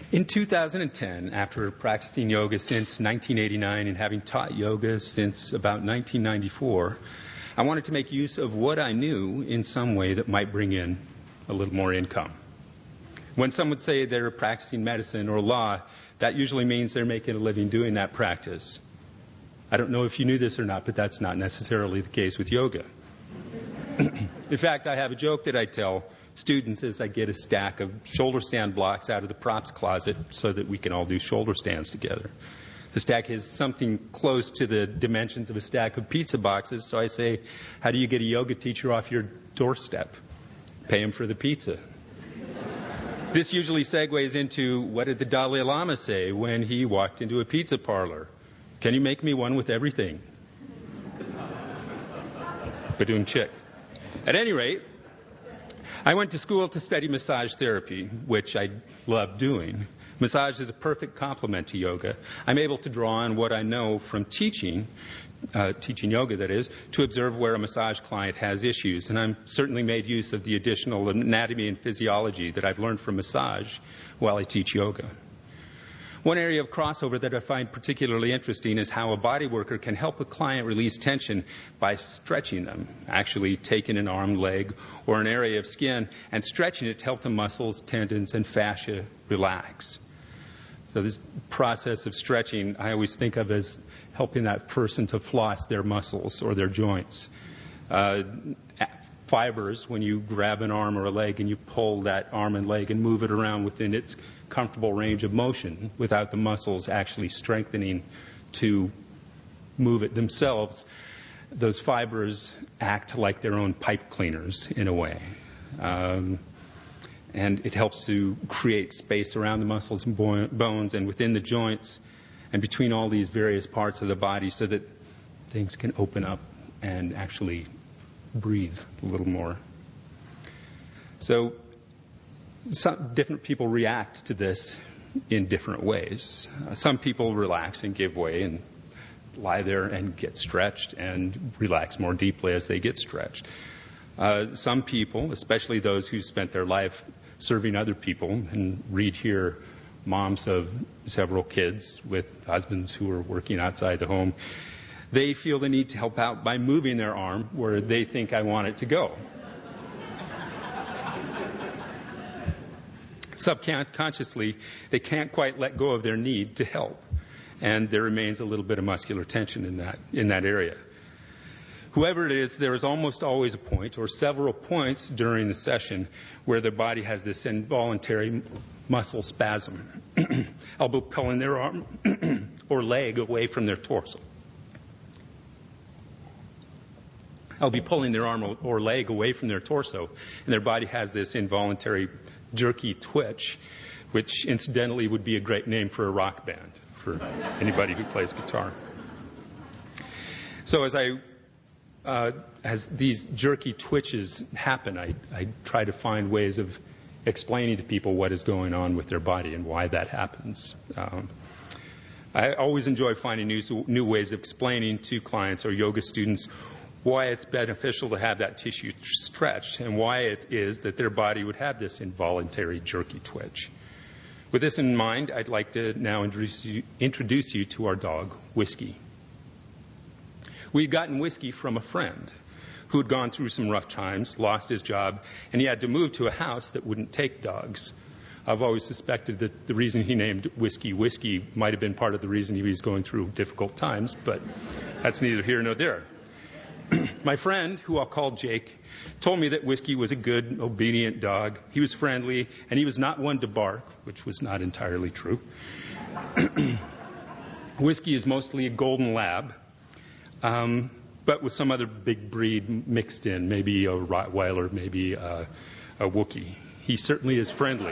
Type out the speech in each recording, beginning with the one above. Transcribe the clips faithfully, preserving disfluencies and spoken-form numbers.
In two thousand ten, after practicing yoga since nineteen eighty-nine and having taught yoga since about nineteen ninety-four, I wanted to make use of what I knew in some way that might bring in a little more income. When some would say they're practicing medicine or law, that usually means they're making a living doing that practice. I don't know if you knew this or not, but that's not necessarily the case with yoga. In fact, I have a joke that I tell students as I get a stack of shoulder stand blocks out of the props closet so that we can all do shoulder stands together. The stack is something close to the dimensions of a stack of pizza boxes, so I say, how do you get a yoga teacher off your doorstep? Pay him for the pizza. This usually segues into, what did the Dalai Lama say when he walked into a pizza parlor? Can you make me one with everything? Badoon chick. At any rate, I went to school to study massage therapy, which I love doing. Massage is a perfect complement to yoga. I'm able to draw on what I know from teaching, uh, teaching yoga that is, to observe where a massage client has issues. And I'm certainly made use of the additional anatomy and physiology that I've learned from massage while I teach yoga. One area of crossover that I find particularly interesting is how a body worker can help a client release tension by stretching them, actually taking an arm, leg, or an area of skin and stretching it to help the muscles, tendons, and fascia relax. So this process of stretching, I always think of as helping that person to floss their muscles or their joints. Uh, fibers, when you grab an arm or a leg and you pull that arm and leg and move it around within its comfortable range of motion without the muscles actually strengthening to move it themselves, those fibers act like their own pipe cleaners in a way. Um, and it helps to create space around the muscles and bo- bones and within the joints and between all these various parts of the body so that things can open up and actually breathe a little more. So some different people react to this in different ways. Uh, some people relax and give way and lie there and get stretched and relax more deeply as they get stretched. Uh, some people, especially those who spent their life serving other people, and read here moms of several kids with husbands who are working outside the home, they feel the need to help out by moving their arm where they think I want it to go. Subconsciously, they can't quite let go of their need to help, and there remains a little bit of muscular tension in that in that area. Whoever it is, there is almost always a point or several points during the session where their body has this involuntary muscle spasm. Elbow pulling their arm or leg away from their torso. I'll be pulling their arm or leg away from their torso, and their body has this involuntary jerky twitch, which incidentally would be a great name for a rock band for anybody who plays guitar. So as I, uh, as these jerky twitches happen, I, I try to find ways of explaining to people what is going on with their body and why that happens. Um, I always enjoy finding new, new ways of explaining to clients or yoga students why it's beneficial to have that tissue stretched and why it is that their body would have this involuntary jerky twitch. With this in mind, I'd like to now introduce you, introduce you to our dog, Whiskey. We'd gotten Whiskey from a friend who had gone through some rough times, lost his job, and he had to move to a house that wouldn't take dogs. I've always suspected that the reason he named Whiskey Whiskey might have been part of the reason he was going through difficult times, but that's neither here nor there. My friend, who I'll call Jake, told me that Whiskey was a good, obedient dog. He was friendly, and he was not one to bark, which was not entirely true. Whiskey is mostly a golden lab, um, but with some other big breed mixed in, maybe a Rottweiler, maybe a, a Wookiee. He certainly is friendly.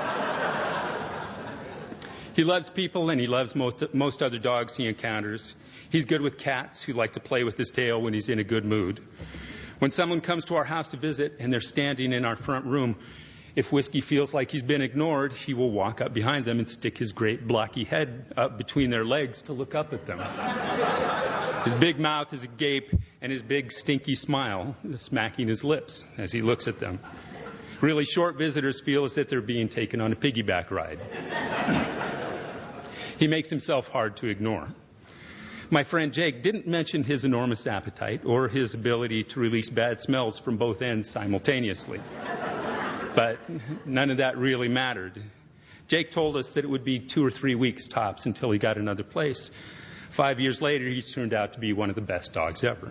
He loves people, and he loves most, most other dogs he encounters. He's good with cats who like to play with his tail when he's in a good mood. When someone comes to our house to visit and they're standing in our front room, if Whiskey feels like he's been ignored, he will walk up behind them and stick his great blocky head up between their legs to look up at them. His big mouth is agape, and his big stinky smile is smacking his lips as he looks at them. Really short visitors feel as if they're being taken on a piggyback ride. He makes himself hard to ignore. My friend Jake didn't mention his enormous appetite or his ability to release bad smells from both ends simultaneously. But none of that really mattered. Jake told us that it would be two or three weeks tops until he got another place. Five years later, he's turned out to be one of the best dogs ever.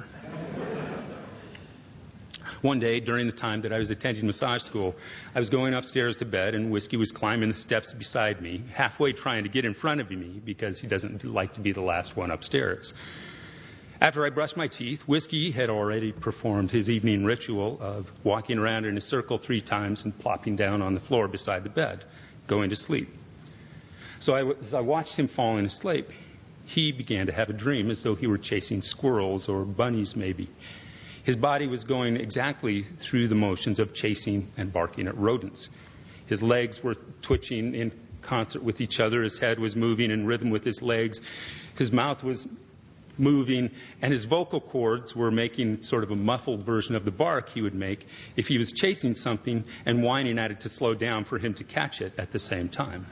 One day, during the time that I was attending massage school, I was going upstairs to bed, and Whiskey was climbing the steps beside me, halfway trying to get in front of me because he doesn't like to be the last one upstairs. After I brushed my teeth, Whiskey had already performed his evening ritual of walking around in a circle three times and plopping down on the floor beside the bed, going to sleep. So I, as I watched him falling asleep, he began to have a dream as though he were chasing squirrels or bunnies maybe. His body was going exactly through the motions of chasing and barking at rodents. His legs were twitching in concert with each other. His head was moving in rhythm with his legs. His mouth was moving, and his vocal cords were making sort of a muffled version of the bark he would make if he was chasing something and whining at it to slow down for him to catch it at the same time.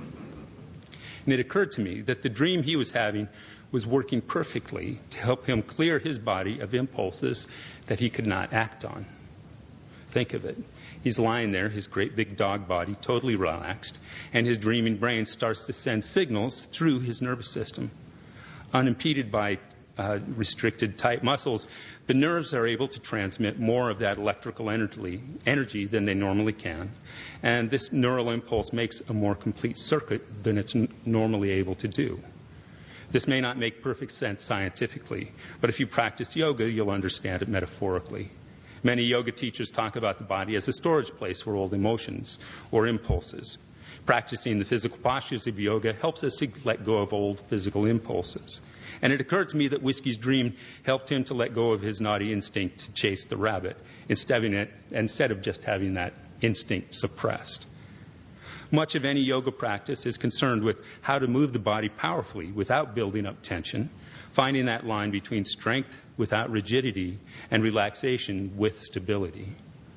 And it occurred to me that the dream he was having was working perfectly to help him clear his body of impulses that he could not act on. Think of it. He's lying there, his great big dog body, totally relaxed, and his dreaming brain starts to send signals through his nervous system. Unimpeded by uh, restricted tight muscles, the nerves are able to transmit more of that electrical energy, energy than they normally can. And this neural impulse makes a more complete circuit than it's n- normally able to do. This may not make perfect sense scientifically, but if you practice yoga, you'll understand it metaphorically. Many yoga teachers talk about the body as a storage place for old emotions or impulses. Practicing the physical postures of yoga helps us to let go of old physical impulses. And it occurred to me that Whiskey's dream helped him to let go of his naughty instinct to chase the rabbit instead of, it, instead of just having that instinct suppressed. Much of any yoga practice is concerned with how to move the body powerfully without building up tension, finding that line between strength without rigidity and relaxation with stability.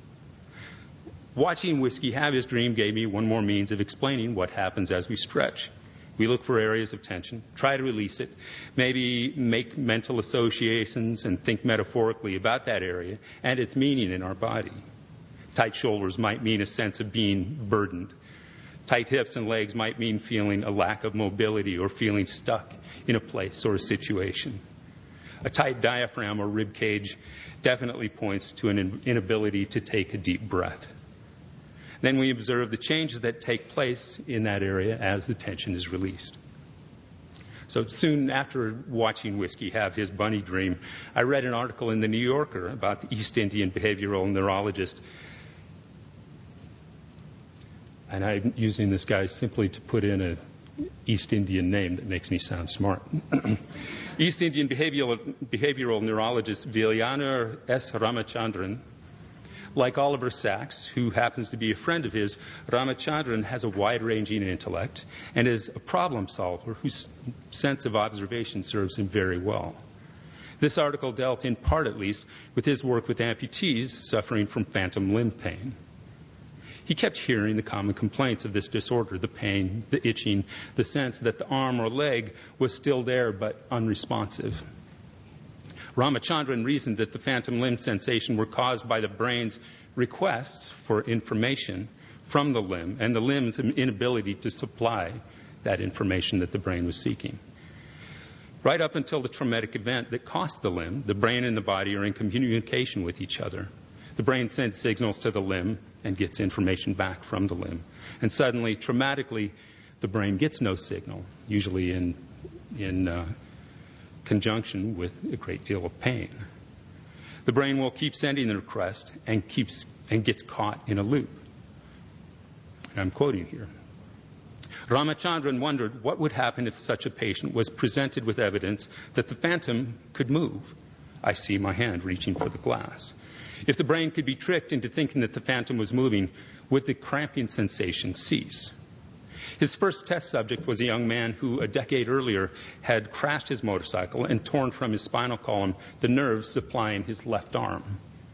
Watching Whiskey have his dream gave me one more means of explaining what happens as we stretch. We look for areas of tension, try to release it, maybe make mental associations and think metaphorically about that area and its meaning in our body. Tight shoulders might mean a sense of being burdened. Tight hips and legs might mean feeling a lack of mobility or feeling stuck in a place or a situation. A tight diaphragm or rib cage definitely points to an inability to take a deep breath. Then we observe the changes that take place in that area as the tension is released. So soon after watching Whiskey have his bunny dream, I read an article in the New Yorker about the East Indian behavioral neurologist. And I'm using this guy simply to put in an East Indian name that makes me sound smart. East Indian behavioral, behavioral neurologist Vilyanur S. Ramachandran. Like Oliver Sacks, who happens to be a friend of his, Ramachandran has a wide-ranging intellect and is a problem solver whose sense of observation serves him very well. This article dealt, in part at least, with his work with amputees suffering from phantom limb pain. He kept hearing the common complaints of this disorder, the pain, the itching, the sense that the arm or leg was still there but unresponsive. Ramachandran reasoned that the phantom limb sensation were caused by the brain's requests for information from the limb and the limb's inability to supply that information that the brain was seeking. Right up until the traumatic event that cost the limb, the brain and the body are in communication with each other. The brain sends signals to the limb and gets information back from the limb. And suddenly, traumatically, the brain gets no signal, usually in in uh, conjunction with a great deal of pain. The brain will keep sending the request and keeps and gets caught in a loop. And I'm quoting here. Ramachandran wondered what would happen if such a patient was presented with evidence that the phantom could move. I see my hand reaching for the glass. If the brain could be tricked into thinking that the phantom was moving, would the cramping sensation cease? His first test subject was a young man who, a decade earlier, had crashed his motorcycle and torn from his spinal column the nerves supplying his left arm.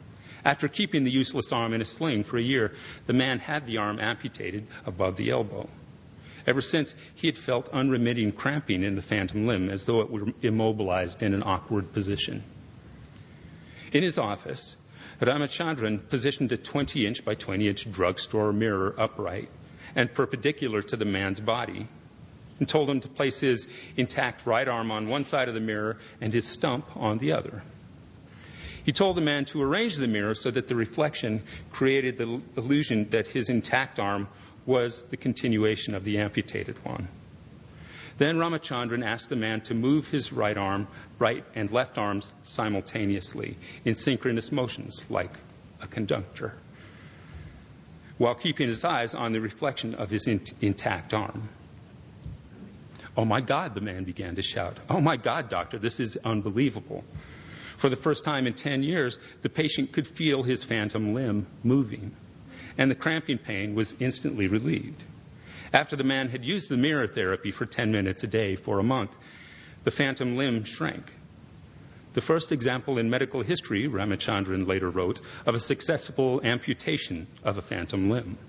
After keeping the useless arm in a sling for a year, the man had the arm amputated above the elbow. Ever since, he had felt unremitting cramping in the phantom limb, as though it were immobilized in an awkward position. In his office, Ramachandran positioned a twenty-inch by twenty-inch drugstore mirror upright and perpendicular to the man's body, and told him to place his intact right arm on one side of the mirror and his stump on the other. He told the man to arrange the mirror so that the reflection created the illusion that his intact arm was the continuation of the amputated one. Then Ramachandran asked the man to move his right arm, right and left arms simultaneously in synchronous motions like a conductor, while keeping his eyes on the reflection of his in- intact arm. "Oh, my God," the man began to shout. "Oh, my God, doctor, this is unbelievable." For the first time in ten years, the patient could feel his phantom limb moving, and the cramping pain was instantly relieved. After the man had used the mirror therapy for ten minutes a day for a month, the phantom limb shrank. The first example in medical history, Ramachandran later wrote, of a successful amputation of a phantom limb.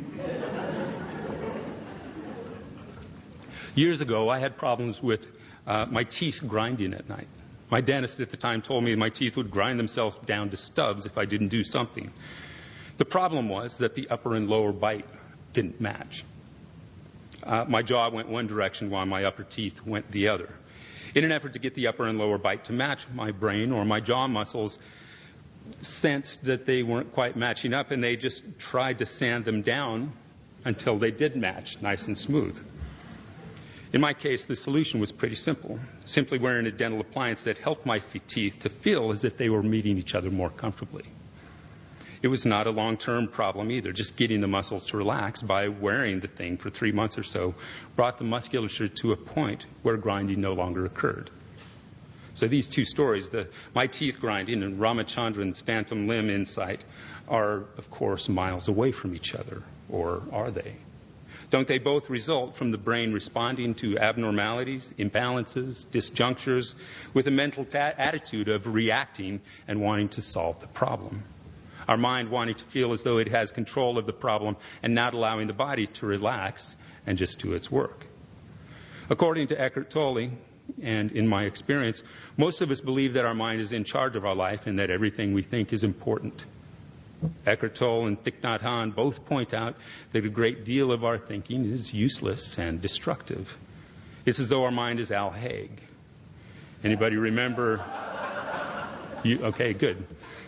Years ago, I had problems with uh, my teeth grinding at night. My dentist at the time told me my teeth would grind themselves down to stubs if I didn't do something. The problem was that the upper and lower bite didn't match. Uh, my jaw went one direction while my upper teeth went the other. In an effort to get the upper and lower bite to match, my brain or my jaw muscles sensed that they weren't quite matching up, and they just tried to sand them down until they did match, nice and smooth. In my case, the solution was pretty simple. Simply wearing a dental appliance that helped my teeth to feel as if they were meeting each other more comfortably. It was not a long-term problem either. Just getting the muscles to relax by wearing the thing for three months or so brought the musculature to a point where grinding no longer occurred. So these two stories, the my teeth grinding and Ramachandran's phantom limb insight, are, of course, miles away from each other. Or are they? Don't they both result from the brain responding to abnormalities, imbalances, disjunctures, with a mental ta- attitude of reacting and wanting to solve the problem? Our mind wanting to feel as though it has control of the problem and not allowing the body to relax and just do its work. According to Eckhart Tolle, and in my experience, most of us believe that our mind is in charge of our life and that everything we think is important. Eckhart Tolle and Thich Nhat Hanh both point out that a great deal of our thinking is useless and destructive. It's as though our mind is Al Haig. Anybody remember? You, okay, good.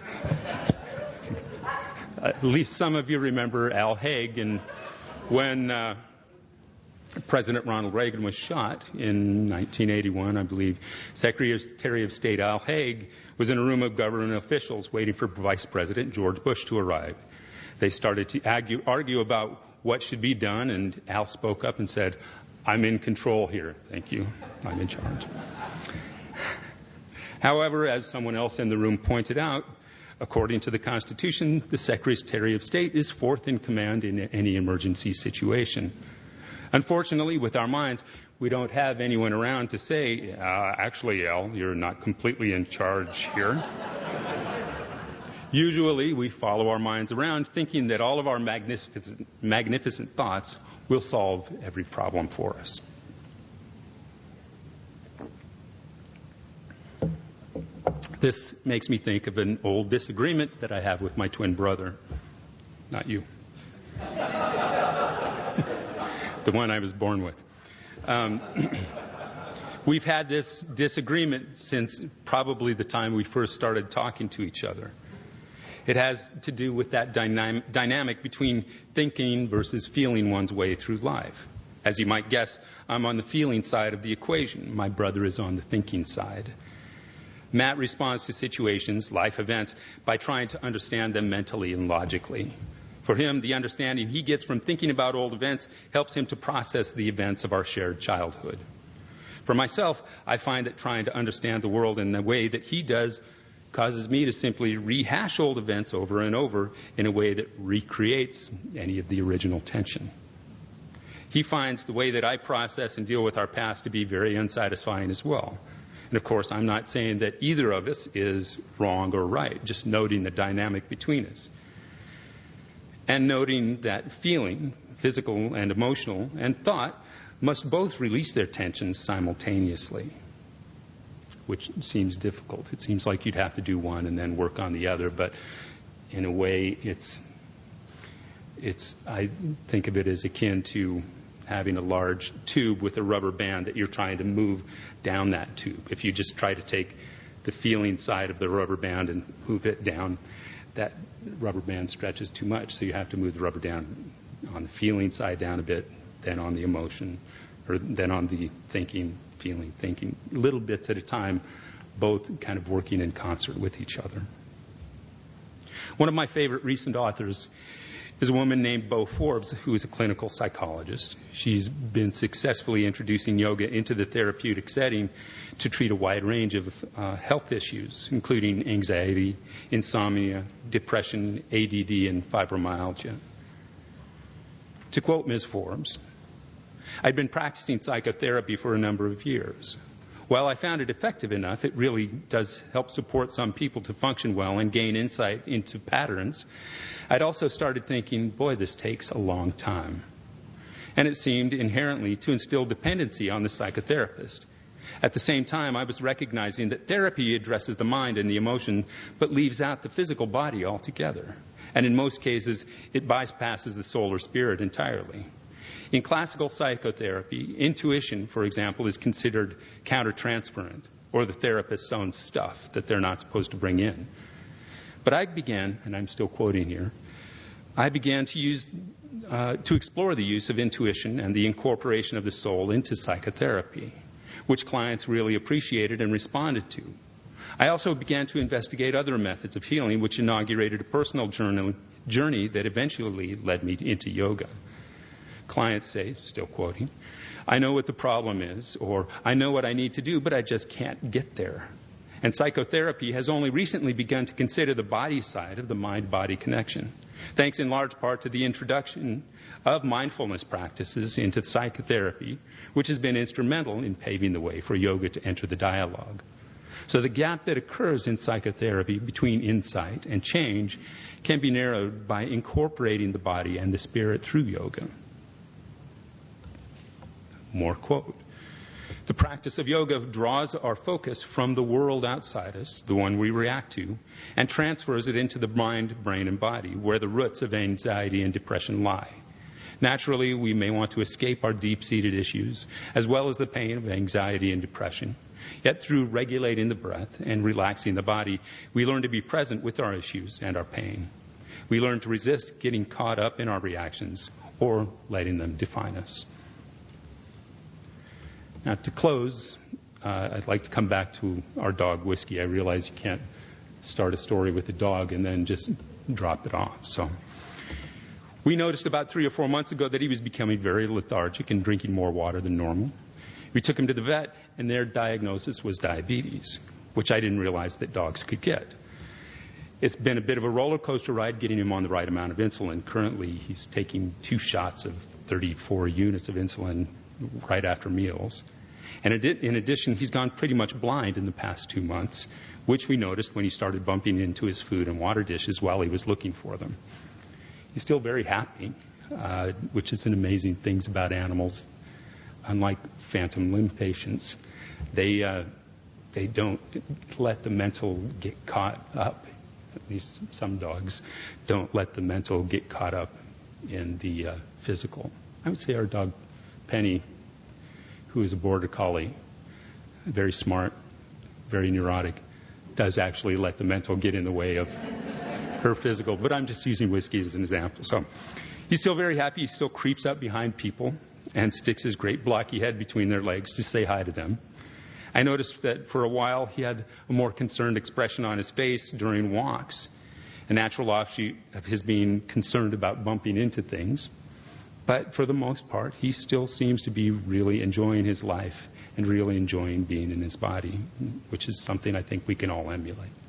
At least some of you remember Al Haig, and when uh, President Ronald Reagan was shot in nineteen eighty-one, I believe, Secretary of State Al Haig was in a room of government officials waiting for Vice President George Bush to arrive. They started to argue, argue about what should be done, and Al spoke up and said, "I'm in control here. Thank you. I'm in charge." However, as someone else in the room pointed out, according to the Constitution, the Secretary of State is fourth in command in any emergency situation. Unfortunately, with our minds, we don't have anyone around to say, uh, actually, Al, you're not completely in charge here. Usually, we follow our minds around thinking that all of our magnificent, magnificent thoughts will solve every problem for us. This makes me think of an old disagreement that I have with my twin brother. Not you. The one I was born with. Um, we've had this disagreement since probably the time we first started talking to each other. It has to do with that dynam- dynamic between thinking versus feeling one's way through life. As you might guess, I'm on the feeling side of the equation. My brother is on the thinking side. Matt responds to situations, life events, by trying to understand them mentally and logically. For him, the understanding he gets from thinking about old events helps him to process the events of our shared childhood. For myself, I find that trying to understand the world in the way that he does causes me to simply rehash old events over and over in a way that recreates any of the original tension. He finds the way that I process and deal with our past to be very unsatisfying as well. And of course, I'm not saying that either of us is wrong or right, just noting the dynamic between us. And noting that feeling, physical and emotional, and thought must both release their tensions simultaneously, which seems difficult. It seems like you'd have to do one and then work on the other, but in a way, it's, it's, I think of it as akin to having a large tube with a rubber band that you're trying to move down that tube. If you just try to take the feeling side of the rubber band and move it down, that rubber band stretches too much, so you have to move the rubber down on the feeling side down a bit, then on the emotion, or then on the thinking, feeling, thinking, little bits at a time, both kind of working in concert with each other. One of my favorite recent authors is a woman named Bo Forbes, who is a clinical psychologist. She's been successfully introducing yoga into the therapeutic setting to treat a wide range of uh, health issues, including anxiety, insomnia, depression, A D D, and fibromyalgia. To quote Miz Forbes, "I'd been practicing psychotherapy for a number of years. While I found it effective enough, it really does help support some people to function well and gain insight into patterns. I'd also started thinking, boy, this takes a long time. And it seemed inherently to instill dependency on the psychotherapist. At the same time, I was recognizing that therapy addresses the mind and the emotion, but leaves out the physical body altogether. And in most cases, it bypasses the soul or spirit entirely. In classical psychotherapy, intuition, for example, is considered countertransferent, or the therapist's own stuff that they're not supposed to bring in. But I began, and I'm still quoting here, I began to use, uh, to explore the use of intuition and the incorporation of the soul into psychotherapy, which clients really appreciated and responded to. I also began to investigate other methods of healing, which inaugurated a personal journey, journey that eventually led me into yoga. Clients say, still quoting, I know what the problem is, or I know what I need to do, but I just can't get there. And psychotherapy has only recently begun to consider the body side of the mind-body connection, thanks in large part to the introduction of mindfulness practices into psychotherapy, which has been instrumental in paving the way for yoga to enter the dialogue. So the gap that occurs in psychotherapy between insight and change can be narrowed by incorporating the body and the spirit through yoga. More quote. The practice of yoga draws our focus from the world outside us, the one we react to, and transfers it into the mind, brain, and body, where the roots of anxiety and depression lie. Naturally, we may want to escape our deep-seated issues, as well as the pain of anxiety and depression. Yet through regulating the breath and relaxing the body, we learn to be present with our issues and our pain. We learn to resist getting caught up in our reactions or letting them define us. Now, to close, uh, I'd like to come back to our dog, Whiskey. I realize you can't start a story with a dog and then just drop it off. So we noticed about three or four months ago that he was becoming very lethargic and drinking more water than normal. We took him to the vet, and their diagnosis was diabetes, which I didn't realize that dogs could get. It's been a bit of a roller coaster ride getting him on the right amount of insulin. Currently, he's taking two shots of thirty-four units of insulin right after meals. And in addition, he's gone pretty much blind in the past two months, which we noticed when he started bumping into his food and water dishes while he was looking for them. He's still very happy, uh, which is an amazing thing about animals. Unlike phantom limb patients, they uh, they don't let the mental get caught up. At least some dogs don't let the mental get caught up in the uh, physical. I would say our dog Penny, who is a border collie, very smart, very neurotic, does actually let the mental get in the way of her physical. But I'm just using Whiskey as an example. So he's still very happy. He still creeps up behind people and sticks his great blocky head between their legs to say hi to them. I noticed that for a while he had a more concerned expression on his face during walks, a natural offshoot of his being concerned about bumping into things. But for the most part, he still seems to be really enjoying his life and really enjoying being in his body, which is something I think we can all emulate.